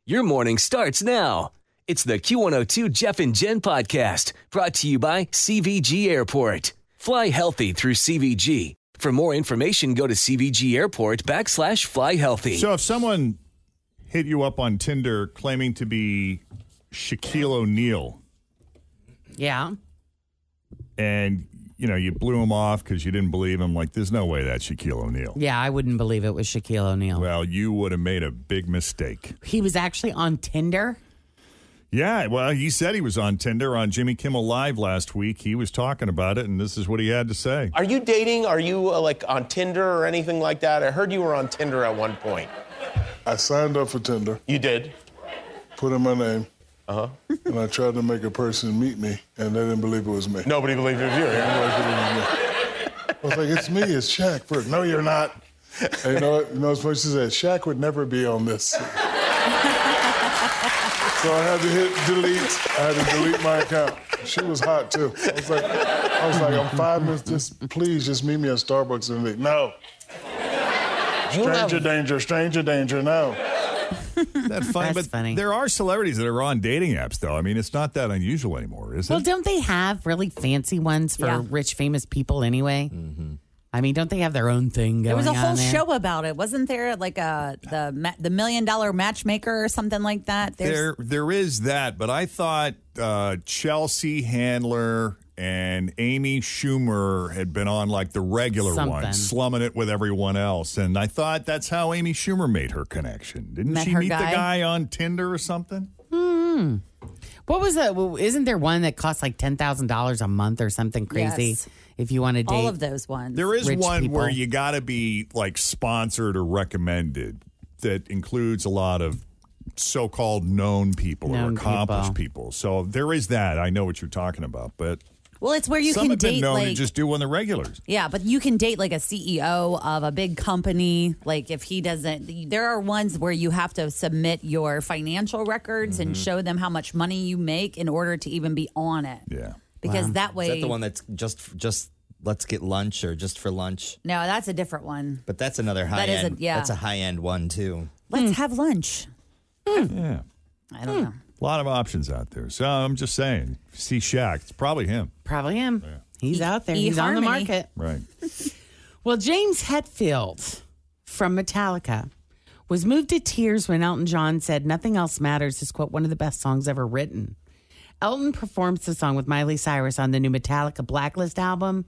Your morning starts now. It's the Q102 Jeff and Jen podcast brought to you by CVG Airport. Fly healthy through CVG. For more information, go to CVG Airport /fly healthy. So if someone hit you up on Tinder claiming to be Shaquille O'Neal. Yeah. And, you blew him off because you didn't believe him. Like, there's no way that's Shaquille O'Neal. Yeah, I wouldn't believe it was Shaquille O'Neal. Well, you would have made a big mistake. He was actually on Tinder? Yeah, well, he said he was on Tinder on Jimmy Kimmel Live last week. He was talking about it, and this is what he had to say. Are you dating? Are you, on Tinder or anything like that? I heard you were on Tinder at one point. I signed up for Tinder. You did? Put in my name. Uh-huh. And I tried to make a person meet me, and they didn't believe it was me. Nobody believed it was you. I was like, it's me, it's Shaq. First, no, you're not. And you know what? It's funny, she said, Shaq would never be on this. So I had to hit delete. I had to delete my account. She was hot, too. I was like, I'm 5 minutes, please just meet me at Starbucks and leave. No. Stranger danger, no. That's funny. That's funny. There are celebrities that are on dating apps, though. I mean, it's not that unusual anymore, is it? Well, don't they have really fancy ones for rich, famous people anyway? Mm-hmm. I mean, don't they have their own thing going on there? Was a whole there? show about it. Wasn't there like the $1 million matchmaker or something like that? There is that, but I thought Chelsea Handler and Amy Schumer had been on like the regular one, slumming it with everyone else. And I thought that's how Amy Schumer made her connection. Didn't she meet the guy on Tinder or something? Hmm. What was that? Well, isn't there one that costs like $10,000 a month or something crazy? Yes. If you want to date all of those ones. There is one people. where you got to be like sponsored or recommended that includes a lot of so-called known people or accomplished people. So there is that. I know what you're talking about, but well, it's where you some can have been date known like to just do one of the regulars. Yeah, but you can date like a CEO of a big company. Like if he doesn't, there are ones where you have to submit your financial records and show them how much money you make in order to even be on it. Yeah. Because that way. Is that the one that's just let's get lunch or just for lunch? No, that's a different one. But that's another high end. Yeah. That's a high end one too. Let's have lunch. Yeah. I don't know. A lot of options out there. So I'm just saying, if you see Shaq, it's probably him. Probably him. Yeah. He's out there. He's eHarmony. on the market. Right. Well, James Hetfield from Metallica was moved to tears when Elton John said Nothing Else Matters is, quote, one of the best songs ever written. Elton performs the song with Miley Cyrus on the new Metallica Blacklist album.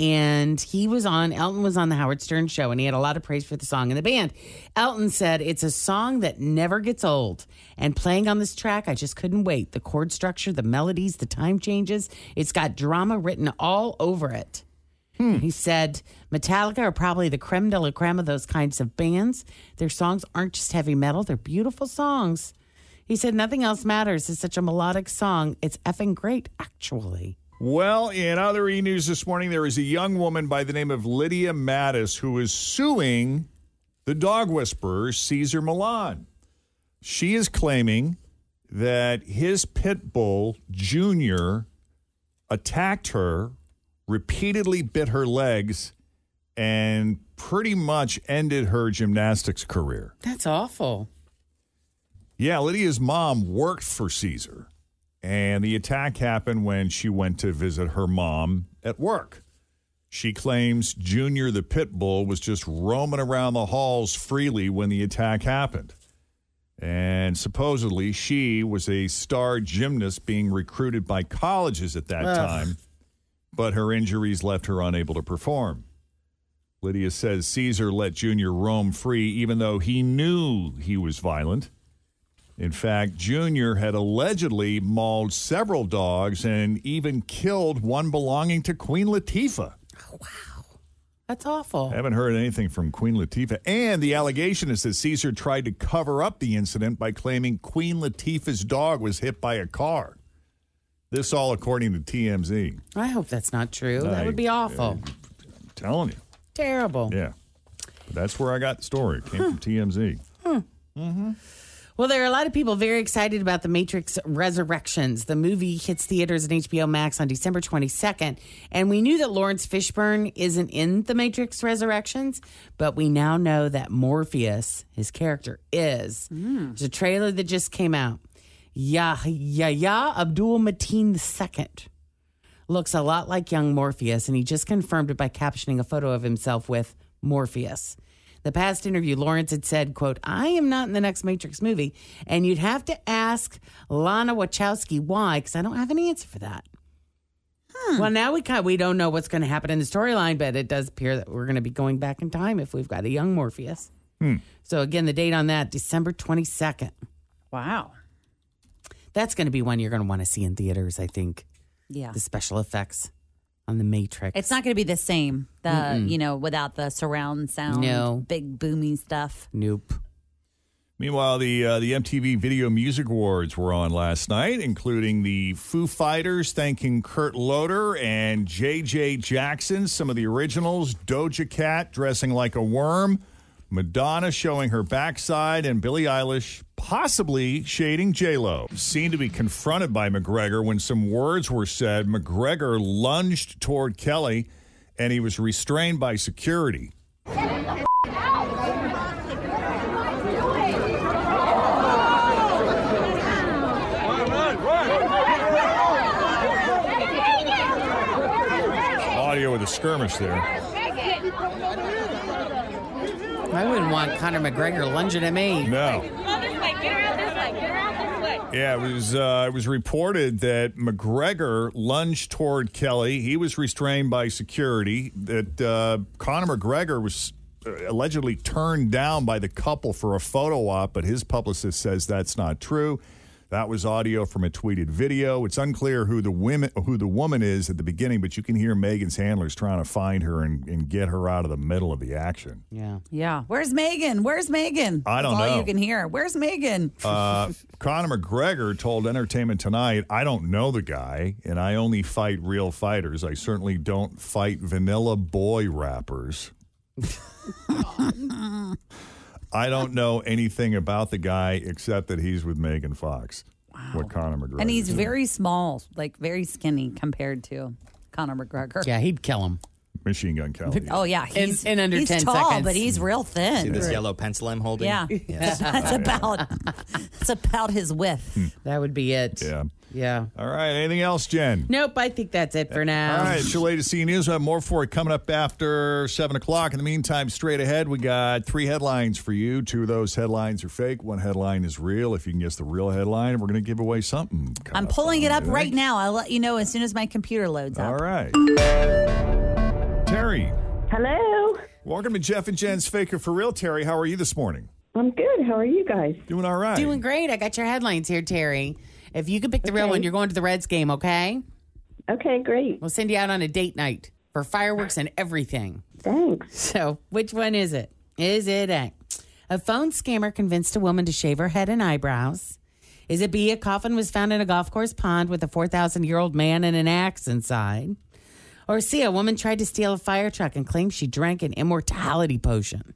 And Elton was on the Howard Stern show, and he had a lot of praise for the song and the band. Elton said, it's a song that never gets old. And playing on this track, I just couldn't wait. The chord structure, the melodies, the time changes. It's got drama written all over it. He said, Metallica are probably the creme de la creme of those kinds of bands. Their songs aren't just heavy metal. They're beautiful songs. He said, Nothing Else Matters is such a melodic song. It's effing great, actually. Well, in other e-news this morning, there is a young woman by the name of Lydia Mattis who is suing the dog whisperer, Cesar Millan. She is claiming that his pit bull, Junior, attacked her, repeatedly bit her legs, and pretty much ended her gymnastics career. That's awful. Yeah, Lydia's mom worked for Cesar, and the attack happened when she went to visit her mom at work. She claims Junior the pit bull was just roaming around the halls freely when the attack happened. And supposedly she was a star gymnast being recruited by colleges at that time, but her injuries left her unable to perform. Lydia says Cesar let Junior roam free even though he knew he was violent. In fact, Junior had allegedly mauled several dogs and even killed one belonging to Queen Latifah. Oh, wow. That's awful. I haven't heard anything from Queen Latifah. And the allegation is that Cesar tried to cover up the incident by claiming Queen Latifah's dog was hit by a car. This all according to TMZ. I hope that's not true. That would be awful. I'm telling you. Terrible. Yeah. But that's where I got the story. It came from TMZ. Mm-hmm. Well, there are a lot of people very excited about The Matrix Resurrections. The movie hits theaters and HBO Max on December 22nd. And we knew that Lawrence Fishburne isn't in The Matrix Resurrections, but we now know that Morpheus, his character, is. There's a trailer that just came out. Yahya Abdul-Mateen II looks a lot like young Morpheus, and he just confirmed it by captioning a photo of himself with Morpheus. The past interview, Lawrence had said, quote, I am not in the next Matrix movie, and you'd have to ask Lana Wachowski why, because I don't have an answer for that. Well, now we don't know what's going to happen in the storyline, but it does appear that we're going to be going back in time if we've got a young Morpheus. So again, the date on that, December 22nd. Wow. That's going to be one you're going to want to see in theaters, I think. Yeah. The special effects on The Matrix. It's not going to be the same, without the surround sound, No. big boomy stuff. Nope. Meanwhile, the MTV Video Music Awards were on last night, including the Foo Fighters thanking Kurt Loder and J.J. Jackson, some of the originals, Doja Cat dressing like a worm, Madonna showing her backside, and Billie Eilish possibly shading J-Lo. Seen to be confronted by McGregor when some words were said. McGregor lunged toward Kelly, and he was restrained by security. Audio of the skirmish there. I wouldn't want Conor McGregor lunging at me. No. Get around this way. Get around this way. Yeah, it was reported that McGregor lunged toward Kelly. He was restrained by security. That Conor McGregor was allegedly turned down by the couple for a photo op, but his publicist says that's not true. That was audio from a tweeted video. It's unclear who the woman is at the beginning, but you can hear Megan's handlers trying to find her and get her out of the middle of the action. Yeah. Yeah. Where's Megan? Where's Megan? I don't That's know. all you can hear. Where's Megan? Conor McGregor told Entertainment Tonight, I don't know the guy, and I only fight real fighters. I certainly don't fight vanilla boy rappers. I don't know anything about the guy except that he's with Megan Fox. Wow. What Conor McGregor And he's is. very small, like very skinny compared to Conor McGregor. Yeah, he'd kill him. Machine Gun Kelly. Oh, yeah. He's, in under he's 10 tall, seconds. but he's real thin. See this yellow pencil I'm holding? Yeah. Yes. That's about his width. That would be it. Yeah. Yeah. All right. Anything else, Jen? Nope, I think that's it for now. All right. It's your latest C News. We'll have more for it coming up after 7 o'clock. In the meantime, straight ahead, we got 3 headlines for you. 2 of those headlines are fake. 1 headline is real. If you can guess the real headline, we're going to give away something. I'm pulling it up right now. I'll let you know as soon as my computer loads up. All right. Terry. Hello. Welcome to Jeff and Jen's Faker for Real. Terry, how are you this morning? I'm good. How are you guys? Doing all right. Doing great. I got your headlines here, Terry. If you could pick the real one, you're going to the Reds game, okay? Okay, great. We'll send you out on a date night for fireworks and everything. Thanks. So, which one is it? Is it A, a phone scammer convinced a woman to shave her head and eyebrows? Is it B, a coffin was found in a golf course pond with a 4,000-year-old man and an axe inside? Or C, a woman tried to steal a fire truck and claimed she drank an immortality potion?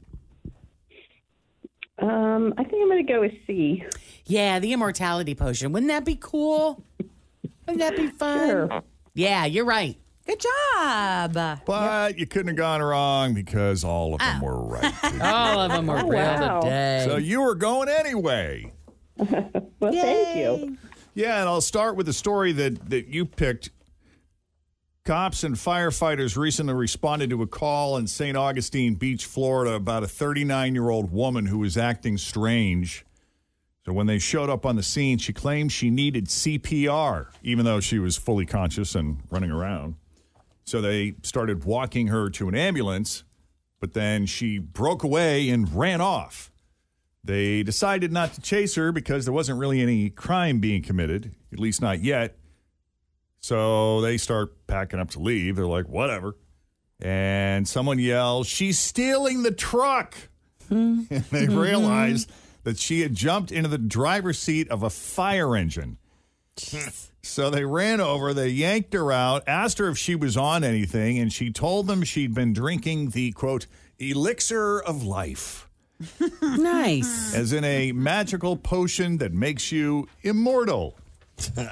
I think I'm going to go with C. Yeah, the immortality potion. Wouldn't that be cool? Wouldn't that be fun? Sure. Yeah, you're right. Good job. But you couldn't have gone wrong because all of them were right. All of them were real wow. today. So you were going anyway. Well, thank you. Yeah, and I'll start with the story that you picked. Cops and firefighters recently responded to a call in St. Augustine Beach, Florida, about a 39-year-old woman who was acting strange. So when they showed up on the scene, she claimed she needed CPR, even though she was fully conscious and running around. So they started walking her to an ambulance, but then she broke away and ran off. They decided not to chase her because there wasn't really any crime being committed, at least not yet. So they start packing up to leave. They're like, whatever. And someone yells, she's stealing the truck. And they realize that she had jumped into the driver's seat of a fire engine. So they ran over, they yanked her out, asked her if she was on anything, and she told them she'd been drinking the, quote, elixir of life. Nice. As in a magical potion that makes you immortal. Toe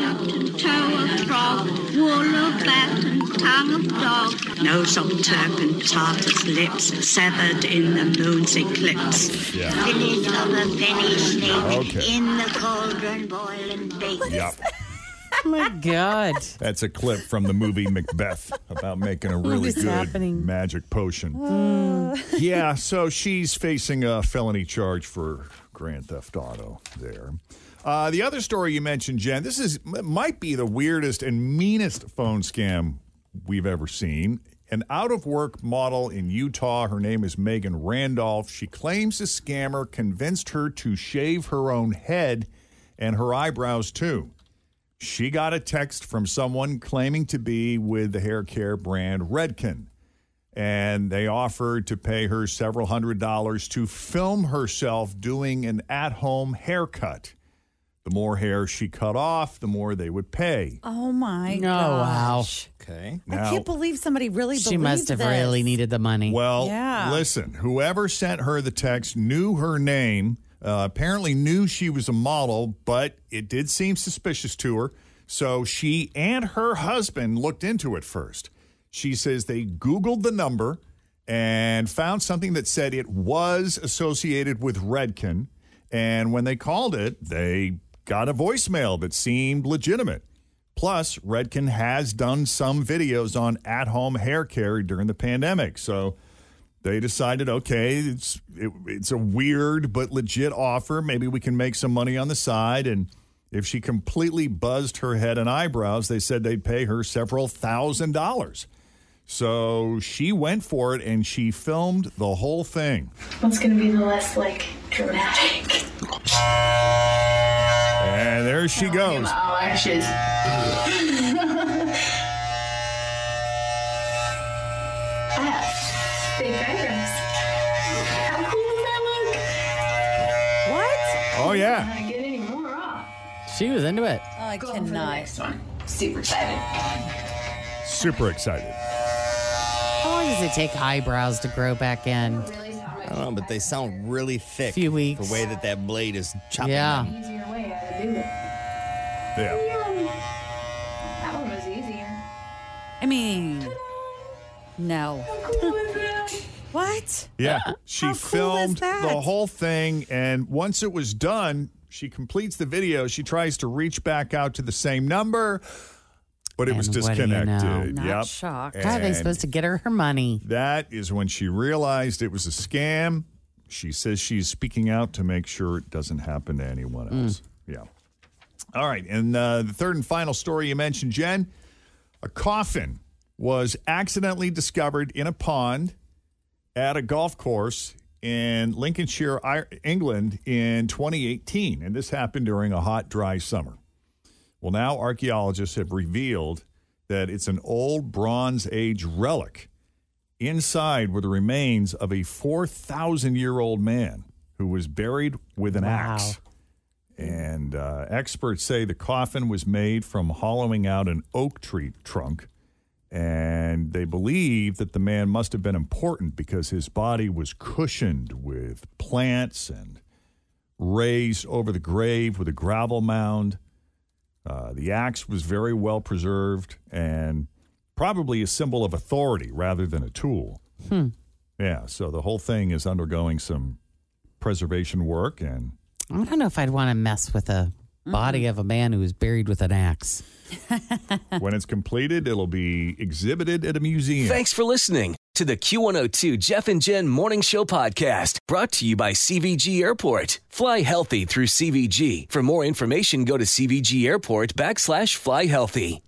of frog, wool of bat and tongue of dog. Nose of Turk Tartar's lips, severed in the moon's eclipse. Yeah. Finish of a penny snake, Okay. in the cauldron boil and bake. Yep. Oh, my God. That's a clip from the movie Macbeth about making a really is good happening? magic potion. Yeah, so she's facing a felony charge for Grand Theft Auto there. The other story you mentioned, Jen, might be the weirdest and meanest phone scam we've ever seen. An out-of-work model in Utah, her name is Megan Randolph. She claims the scammer convinced her to shave her own head and her eyebrows, too. She got a text from someone claiming to be with the hair care brand Redken, and they offered to pay her several $100s to film herself doing an at-home haircut. The more hair she cut off, the more they would pay. Oh, my wow. gosh. Okay. I can't believe somebody really believed She must have this. really needed the money. Well, Yeah. listen, whoever sent her the text knew her name, apparently knew she was a model, but it did seem suspicious to her. So she and her husband looked into it first. She says they Googled the number and found something that said it was associated with Redken. And when they called it, they got a voicemail that seemed legitimate. Plus, Redken has done some videos on at-home hair care during the pandemic. So they decided, okay, it's a weird but legit offer. Maybe we can make some money on the side. And if she completely buzzed her head and eyebrows, they said they'd pay her several $1,000s. So she went for it, and she filmed the whole thing. What's going to be the less, dramatic? And there she goes. My eyelashes. I have big eyebrows. How cool does that look? What? Oh, yeah. Can I get any more off? She was into it. Oh, I Going for the cannot. next one. Super excited. Super excited. How long does it take eyebrows to grow back in? I don't know, but they sound really thick. Few weeks. The way that blade is chopping Yeah. them. Easier way I would do it. Yeah. That one was easier. I mean, no. How cool is that? What? Yeah. She How cool is filmed that? the whole thing, and once it was done, she completes the video. She tries to reach back out to the same number, but it was And what do you disconnected. know? Not Yep. shocked. How are they And supposed to get her money? that is when she realized it was a scam. She says she's speaking out to make sure it doesn't happen to anyone else. Yeah. All right. And the third and final story you mentioned, Jen, a coffin was accidentally discovered in a pond at a golf course in Lincolnshire, England in 2018. And this happened during a hot, dry summer. Well, now archaeologists have revealed that it's an old Bronze Age relic. Inside were the remains of a 4,000-year-old man who was buried with an axe. And experts say the coffin was made from hollowing out an oak tree trunk. And they believe that the man must have been important because his body was cushioned with plants and raised over the grave with a gravel mound. The axe was very well preserved and probably a symbol of authority rather than a tool. Yeah, so the whole thing is undergoing some preservation work. And I don't know if I'd want to mess with a body of a man who was buried with an axe. when it's completed, it'll be exhibited at a museum. Thanks for listening to the Q102 Jeff and Jen Morning Show podcast, brought to you by CVG Airport. Fly healthy through CVG. For more information, go to CVG Airport /fly healthy.